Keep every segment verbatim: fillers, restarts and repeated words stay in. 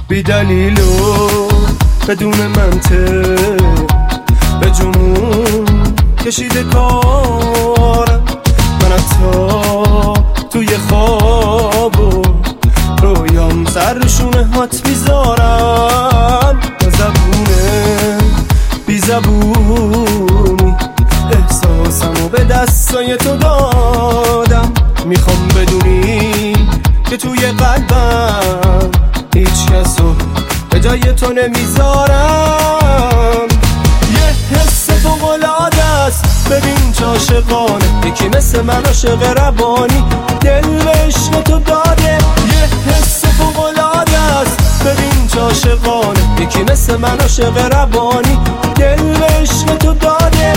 بی دلیل و بدون منطق به جنون کشیده کارم. من حتی توی خواب و رویام سر شونه هات بیزارم. با زبونه بی زبونی احساسمو به دستای تو دادم. میخوام بدونی که توی قلبم هیچ کسو به جای تو نمیذارم. یه حس فوق‌العاده است، ببین چه عاشقانه، یکی مثل من عاشق روانی دل به عشق تو داده. یه حس فوق‌العاده است، ببین چه عاشقانه، یکی مثل من عاشق روانی دل به عشق تو داده.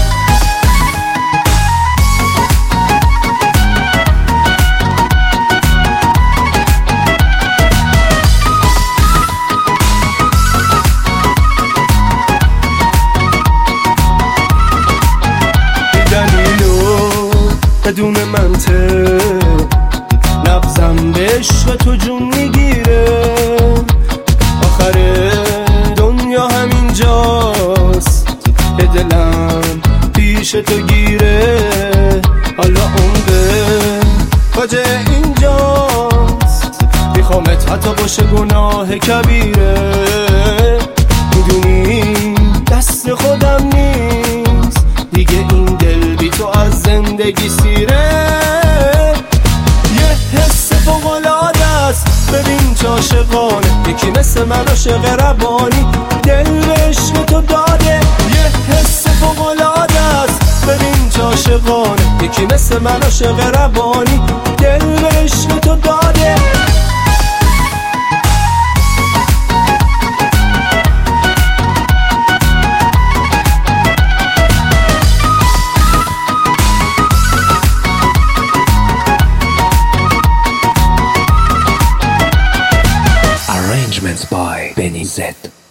بدون منطق لبزم به عشق تو جون میگیره. آخر دنیا همینجاست که دلم پیش تو گیره. حالا عمق فاجعه اینجاست، میخوامت حتی باشه گناه کبیره. میدونی دست خودم نیست دیگه این دل بی تو از زندگی سیره. یه حس فوق‌العاده است، ببین چه عاشقانه، یکی مثل من عاشق روانی دل به عشق تو داده. یه حس فوق‌العاده است، ببین چه عاشقانه، یکی مثل من عاشق روانی دل به عشق تو داده. Arrangements by Benny Z.